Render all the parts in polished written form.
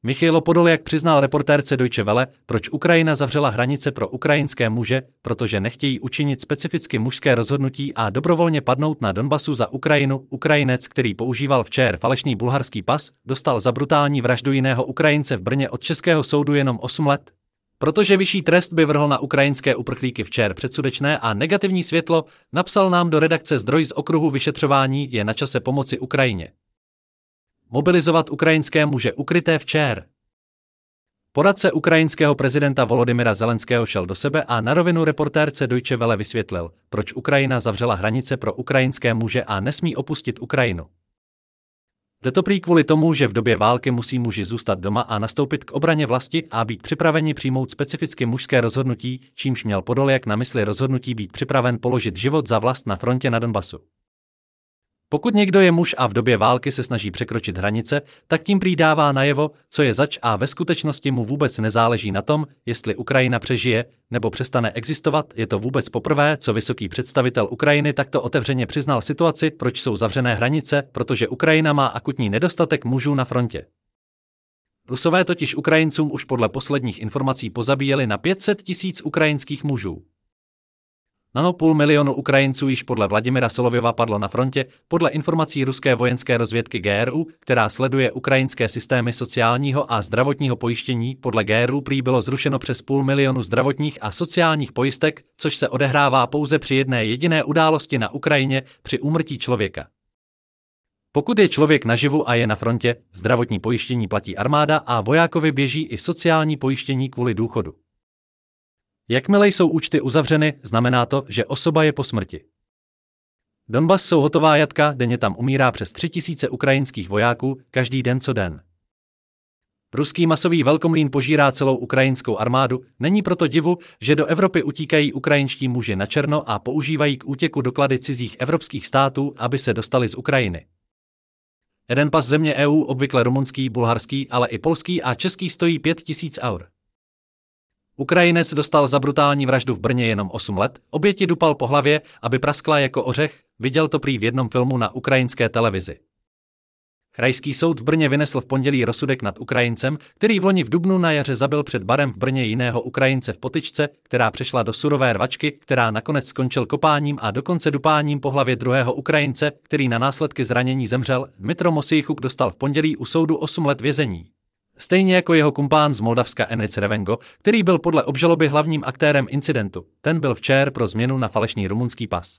Michailo Podoljak přiznal reportérce Deutsche Welle, proč Ukrajina zavřela hranice pro ukrajinské muže, protože nechtějí učinit specificky mužské rozhodnutí a dobrovolně padnout na Donbasu za Ukrajinu. Ukrajinec, který používal včera falešný bulharský pas, dostal za brutální vraždu jiného Ukrajince v Brně od českého soudu jenom 8 let. Protože vyšší trest by vrhl na ukrajinské uprchlíky včera předsudečné a negativní světlo, napsal nám do redakce zdroj z okruhu vyšetřování, je na čase pomoci Ukrajině. Mobilizovat ukrajinské muže ukryté včera. Poradce ukrajinského prezidenta Volodymyra Zelenského šel do sebe a na rovinu reportérce Deutsche Welle vysvětlil, proč Ukrajina zavřela hranice pro ukrajinské muže a nesmí opustit Ukrajinu. Jde to prý kvůli tomu, že v době války musí muži zůstat doma a nastoupit k obraně vlasti a být připraveni přijmout specificky mužské rozhodnutí, čímž měl Podoljak na mysli rozhodnutí být připraven položit život za vlast na frontě na Donbasu. Pokud někdo je muž a v době války se snaží překročit hranice, tak tím prý dává najevo, co je zač a ve skutečnosti mu vůbec nezáleží na tom, jestli Ukrajina přežije nebo přestane existovat. Je to vůbec poprvé, co vysoký představitel Ukrajiny takto otevřeně přiznal situaci, proč jsou zavřené hranice, protože Ukrajina má akutní nedostatek mužů na frontě. Rusové totiž Ukrajincům už podle posledních informací pozabíjeli na 500 000 ukrajinských mužů. Na 500 000 Ukrajinců již podle Vladimira Solovyova padlo na frontě, podle informací ruské vojenské rozvědky GRU, která sleduje ukrajinské systémy sociálního a zdravotního pojištění. Podle GRU prý bylo zrušeno přes 500 000 zdravotních a sociálních pojistek, což se odehrává pouze při jedné jediné události na Ukrajině, při úmrtí člověka. Pokud je člověk naživu a je na frontě, zdravotní pojištění platí armáda a vojákovi běží i sociální pojištění kvůli důchodu. Jakmile jsou účty uzavřeny, znamená to, že osoba je po smrti. Donbas jsou hotová jatka, denně tam umírá přes 3000 ukrajinských vojáků, každý den co den. Ruský masový velkomlýn požírá celou ukrajinskou armádu, není proto divu, že do Evropy utíkají ukrajinští muži na černo a používají k útěku doklady cizích evropských států, aby se dostali z Ukrajiny. Jeden pas země EU, obvykle rumunský, bulharský, ale i polský a český stojí 5000 eur. Ukrajinec dostal za brutální vraždu v Brně jenom 8 let, oběti dupal po hlavě, aby praskla jako ořech, viděl to prý v jednom filmu na ukrajinské televizi. Krajský soud v Brně vynesl v pondělí rozsudek nad Ukrajincem, který vloni v dubnu na jaře zabil před barem v Brně jiného Ukrajince v potyčce, která přešla do surové rvačky, která nakonec skončil kopáním a dokonce dupáním po hlavě druhého Ukrajince, který na následky zranění zemřel. Dmytro Mosíchuk dostal v pondělí u soudu 8 let vězení. Stejně jako jeho kumpán z Moldavska Enis Revengo, který byl podle obžaloby hlavním aktérem incidentu, ten byl včera pro změnu na falešný rumunský pas.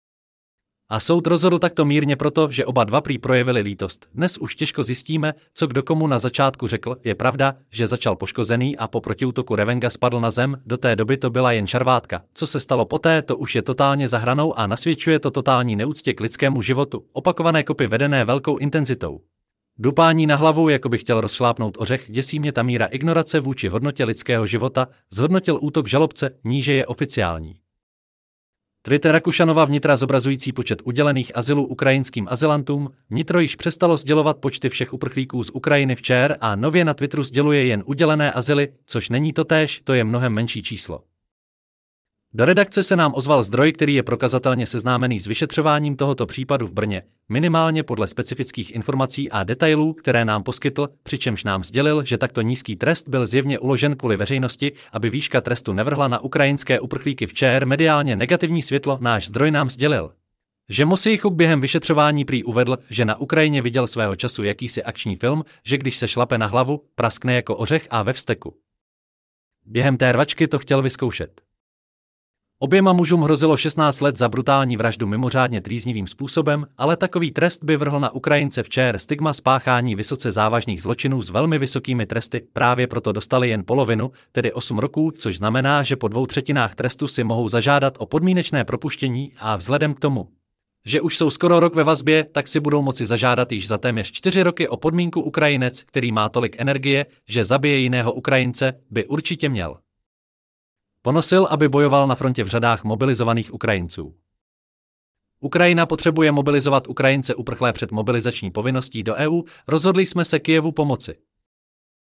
A soud rozhodl takto mírně proto, že oba dva prý projevili lítost. Dnes už těžko zjistíme, co kdo komu na začátku řekl. Je pravda, že začal poškozený a po protiútoku Revenga spadl na zem, do té doby to byla jen šarvátka. Co se stalo poté, to už je totálně za hranou a nasvědčuje to totální neúctě k lidskému životu, opakované kopy vedené velkou intenzitou. Dupání na hlavu, jako by chtěl rozšlápnout ořech, děsí mě ta míra ignorace vůči hodnotě lidského života, zhodnotil útok žalobce, níže je oficiální. Twitter Rakušanova vnitra zobrazující počet udělených azylů ukrajinským azylantům, vnitro již přestalo sdělovat počty všech uprchlíků z Ukrajiny včera a nově na Twitteru sděluje jen udělené azyly, což není totéž, to je mnohem menší číslo. Do redakce se nám ozval zdroj, který je prokazatelně seznámený s vyšetřováním tohoto případu v Brně, minimálně podle specifických informací a detailů, které nám poskytl, přičemž nám sdělil, že takto nízký trest byl zjevně uložen kvůli veřejnosti, aby výška trestu nevrhla na ukrajinské uprchlíky včera mediálně negativní světlo. Náš zdroj nám sdělil, že Mosíchuk během vyšetřování prý uvedl, že na Ukrajině viděl svého času jakýsi akční film, že když se šlape na hlavu, praskne jako ořech a ve vzteku. Během té rvačky to chtěl vyzkoušet. Oběma mužům hrozilo 16 let za brutální vraždu mimořádně trýznivým způsobem, ale takový trest by vrhl na Ukrajince včera stigma spáchání vysoce závažných zločinů s velmi vysokými tresty, právě proto dostali jen polovinu, tedy 8 roků, což znamená, že po 2/3 trestu si mohou zažádat o podmínečné propuštění a vzhledem k tomu, že už jsou skoro rok ve vazbě, tak si budou moci zažádat již za téměř 4 roky o podmínku. Ukrajinec, který má tolik energie, že zabije jiného Ukrajince, by určitě měl ponosil, aby bojoval na frontě v řadách mobilizovaných Ukrajinců. Ukrajina potřebuje mobilizovat Ukrajince uprchlé před mobilizační povinností do EU, rozhodli jsme se Kyjevu pomoci.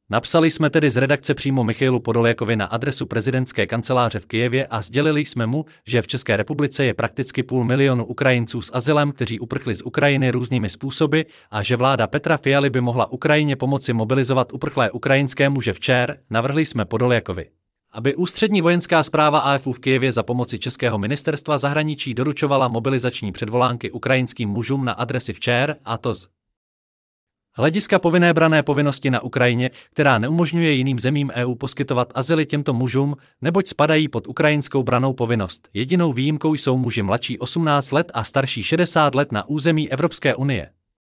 Napsali jsme tedy z redakce přímo Michailu Podoljakovi na adresu prezidentské kanceláře v Kyjevě a sdělili jsme mu, že v České republice je prakticky 500 000 Ukrajinců s azylem, kteří uprchli z Ukrajiny různými způsoby a že vláda Petra Fialy by mohla Ukrajině pomoci mobilizovat uprchlé ukrajinské muže včera, navrhli jsme Podoljakovi, aby ústřední vojenská správa AFU v Kyjevě za pomoci Českého ministerstva zahraničí doručovala mobilizační předvolánky ukrajinským mužům na adresy včera, a to z hlediska povinné branné povinnosti na Ukrajině, která neumožňuje jiným zemím EU poskytovat azyly těmto mužům, neboť spadají pod ukrajinskou brannou povinnost. Jedinou výjimkou jsou muži mladší 18 let a starší 60 let na území Evropské unie.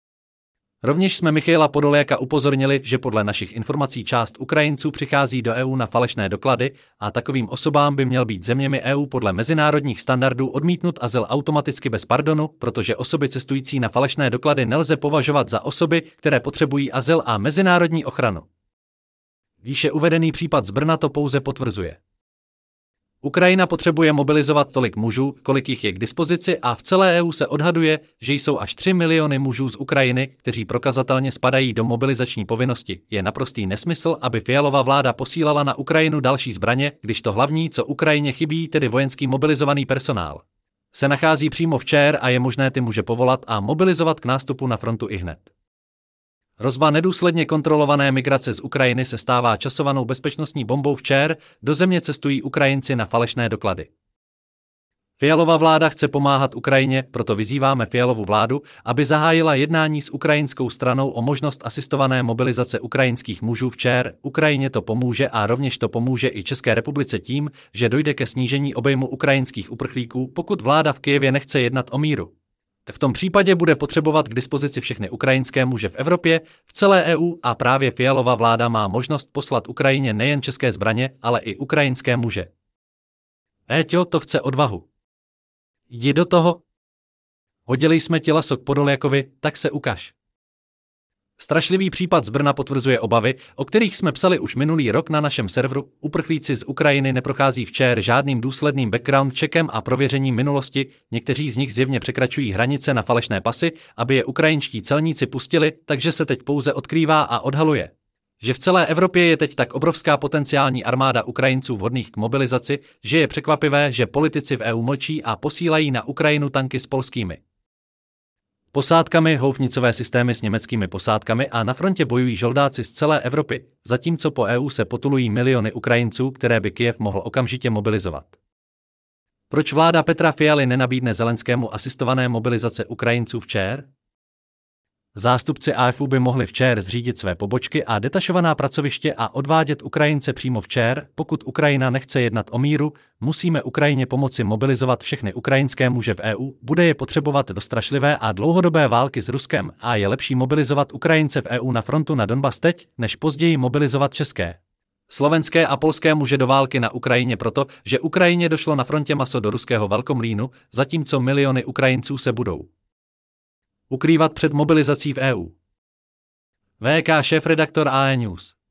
Rovněž jsme Michaila Podoljaka upozornili, že podle našich informací část Ukrajinců přichází do EU na falešné doklady a takovým osobám by měl být zeměmi EU podle mezinárodních standardů odmítnut azyl automaticky bez pardonu, protože osoby cestující na falešné doklady nelze považovat za osoby, které potřebují azyl a mezinárodní ochranu. Výše uvedený případ z Brna to pouze potvrzuje. Ukrajina potřebuje mobilizovat tolik mužů, kolik jich je k dispozici a v celé EU se odhaduje, že jsou až 3 miliony mužů z Ukrajiny, kteří prokazatelně spadají do mobilizační povinnosti. Je naprostý nesmysl, aby Fialova vláda posílala na Ukrajinu další zbraně, když to hlavní, co Ukrajině chybí, tedy vojenský mobilizovaný personál, se nachází přímo včera a je možné ty muže povolat a mobilizovat k nástupu na frontu ihned. Hrozba nedůsledně kontrolované migrace z Ukrajiny se stává časovanou bezpečnostní bombou včera, do země cestují Ukrajinci na falešné doklady. Fialova vláda chce pomáhat Ukrajině, proto vyzýváme Fialovu vládu, aby zahájila jednání s ukrajinskou stranou o možnost asistované mobilizace ukrajinských mužů včera. Ukrajině to pomůže a rovněž to pomůže i České republice tím, že dojde ke snížení objemu ukrajinských uprchlíků, pokud vláda v Kyjevě nechce jednat o míru. V tom případě bude potřebovat k dispozici všechny ukrajinské muže v Evropě, v celé EU a právě Fialova vláda má možnost poslat Ukrajině nejen české zbraně, ale i ukrajinské muže. Éťo, to chce odvahu. Jdi do toho. Hodili jsme ti laso k Podoljakovi, tak se ukaž. Strašlivý případ z Brna potvrzuje obavy, o kterých jsme psali už minulý rok na našem serveru. Uprchlíci z Ukrajiny neprochází včera žádným důsledným background checkem a prověřením minulosti, někteří z nich zjevně překračují hranice na falešné pasy, aby je ukrajinští celníci pustili, takže se teď pouze odkrývá a odhaluje, že v celé Evropě je teď tak obrovská potenciální armáda Ukrajinců vhodných k mobilizaci, že je překvapivé, že politici v EU mlčí a posílají na Ukrajinu tanky s polskými posádkami, houfnicové systémy s německými posádkami a na frontě bojují žoldáci z celé Evropy, zatímco po EU se potulují miliony Ukrajinců, které by Kyjev mohl okamžitě mobilizovat. Proč vláda Petra Fialy nenabídne Zelenskému asistované mobilizace Ukrajinců včera? Zástupci AFU by mohli včera zřídit své pobočky a detašovaná pracoviště a odvádět Ukrajince přímo včera. Pokud Ukrajina nechce jednat o míru, musíme Ukrajině pomoci mobilizovat všechny ukrajinské muže v EU, bude je potřebovat do strašlivé a dlouhodobé války s Ruskem a je lepší mobilizovat Ukrajince v EU na frontu na Donbas teď, než později mobilizovat české, slovenské a polské muže do války na Ukrajině proto, že Ukrajině došlo na frontě maso do ruského velkomlýnu, zatímco miliony Ukrajinců se budou ukrývat před mobilizací v EU. VK šéfredaktor AE News.